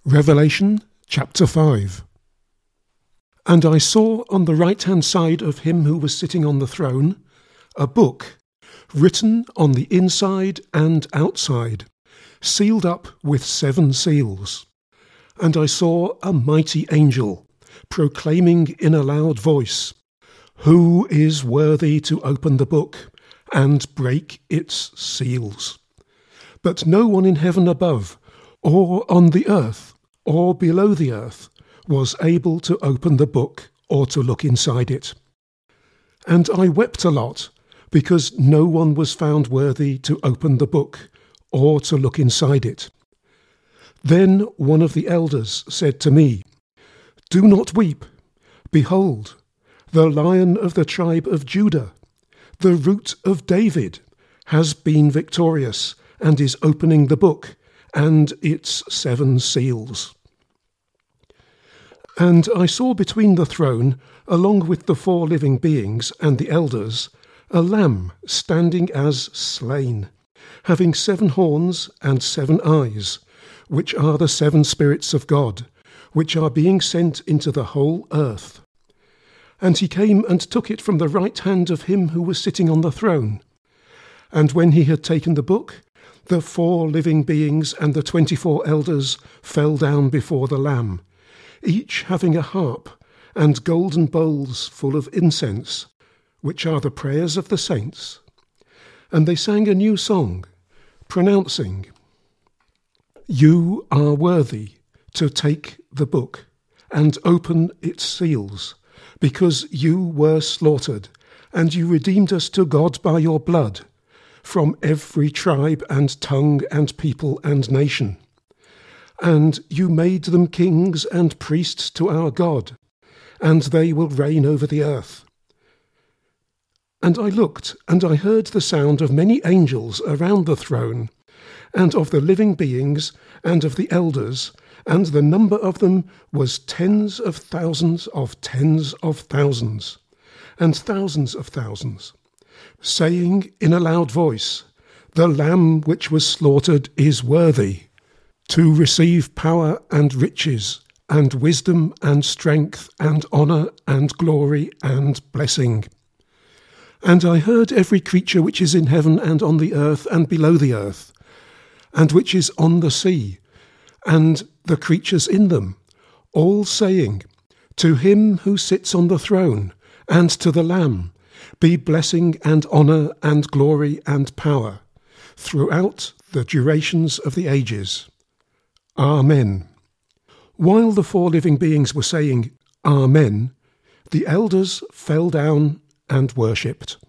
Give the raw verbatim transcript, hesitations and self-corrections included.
Revelation chapter five. And I saw on the right-hand side of him who was sitting on the throne a book written on the inside and outside, sealed up with seven seals. And I saw a mighty angel proclaiming in a loud voice, "Who is worthy to open the book and break its seals?" But no one in heaven above, or on the earth, or below the earth, was able to open the book or to look inside it. And I wept a lot, because no one was found worthy to open the book or to look inside it. Then one of the elders said to me, "Do not weep. Behold, the Lion of the tribe of Judah, the Root of David, has been victorious and is opening the book and its seven seals." And I saw between the throne, along with the four living beings and the elders, a lamb standing as slain, having seven horns and seven eyes, which are the seven spirits of God, which are being sent into the whole earth. And he came and took it from the right hand of him who was sitting on the throne. And when he had taken the book, the four living beings and the twenty-four elders fell down before the Lamb, each having a harp and golden bowls full of incense, which are the prayers of the saints. And they sang a new song, pronouncing, "You are worthy to take the book and open its seals, because you were slaughtered, and you redeemed us to God by your blood, from every tribe and tongue and people and nation. And you made them kings and priests to our God, and they will reign over the earth." And I looked, and I heard the sound of many angels around the throne, and of the living beings, and of the elders, and the number of them was tens of thousands of tens of thousands, and thousands of thousands, saying in a loud voice, "The Lamb which was slaughtered is worthy to receive power and riches, and wisdom and strength, and honour and glory and blessing." And I heard every creature which is in heaven and on the earth and below the earth, and which is on the sea, and the creatures in them, all saying, "To him who sits on the throne, and to the Lamb, be blessing and honour and glory and power, throughout the durations of the ages. Amen." While the four living beings were saying, "Amen," the elders fell down and worshipped.